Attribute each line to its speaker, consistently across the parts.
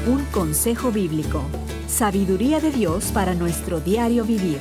Speaker 1: Un consejo bíblico. Sabiduría de Dios para nuestro diario vivir.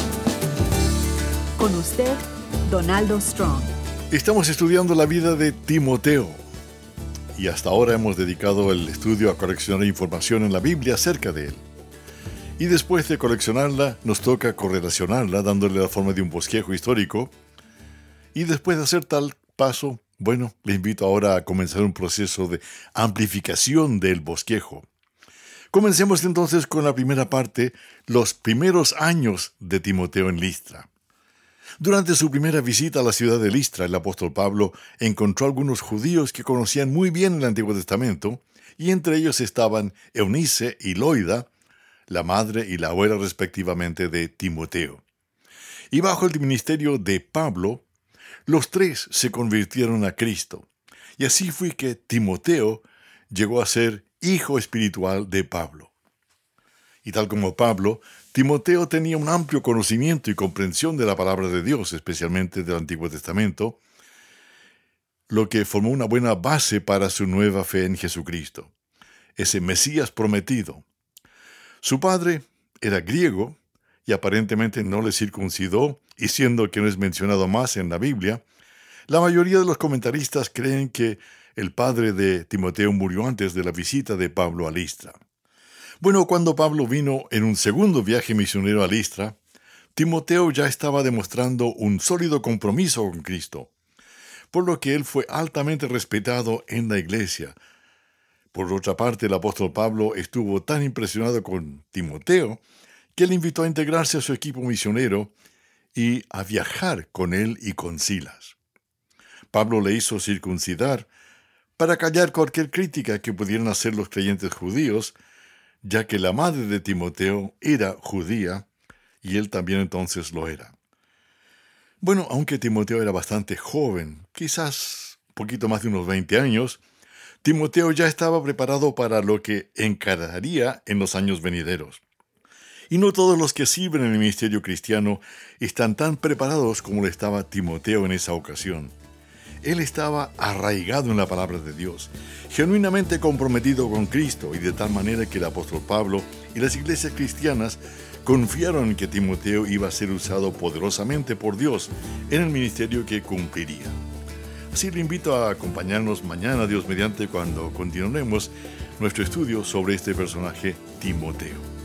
Speaker 1: Con usted, Donaldo Strong.
Speaker 2: Estamos estudiando la vida de Timoteo y hasta ahora hemos dedicado el estudio a coleccionar información en la Biblia acerca de él. Y después de coleccionarla, nos toca correlacionarla dándole la forma de un bosquejo histórico. Y después de hacer tal paso, le invito ahora a comenzar un proceso de amplificación del bosquejo. Comencemos entonces con la primera parte, los primeros años de Timoteo en Listra. Durante su primera visita a la ciudad de Listra, el apóstol Pablo encontró algunos judíos que conocían muy bien el Antiguo Testamento, y entre ellos estaban Eunice y Loida, la madre y la abuela respectivamente de Timoteo. Y bajo el ministerio de Pablo, los tres se convirtieron a Cristo. Y así fue que Timoteo llegó a ser hijo espiritual de Pablo. Y tal como Pablo, Timoteo tenía un amplio conocimiento y comprensión de la palabra de Dios, especialmente del Antiguo Testamento, lo que formó una buena base para su nueva fe en Jesucristo, ese Mesías prometido. Su padre era griego y aparentemente no le circuncidó, y siendo que no es mencionado más en la Biblia, la mayoría de los comentaristas creen que el padre de Timoteo murió antes de la visita de Pablo a Listra. Cuando Pablo vino en un segundo viaje misionero a Listra, Timoteo ya estaba demostrando un sólido compromiso con Cristo, por lo que él fue altamente respetado en la iglesia. Por otra parte, el apóstol Pablo estuvo tan impresionado con Timoteo que le invitó a integrarse a su equipo misionero y a viajar con él y con Silas. Pablo le hizo circuncidar para callar cualquier crítica que pudieran hacer los creyentes judíos, ya que la madre de Timoteo era judía y él también entonces lo era. Aunque Timoteo era bastante joven, quizás un poquito más de unos 20 años, Timoteo ya estaba preparado para lo que encararía en los años venideros. Y no todos los que sirven en el ministerio cristiano están tan preparados como lo estaba Timoteo en esa ocasión. Él estaba arraigado en la palabra de Dios, genuinamente comprometido con Cristo, y de tal manera que el apóstol Pablo y las iglesias cristianas confiaron en que Timoteo iba a ser usado poderosamente por Dios en el ministerio que cumpliría. Así le invito a acompañarnos mañana, Dios mediante, cuando continuaremos nuestro estudio sobre este personaje, Timoteo.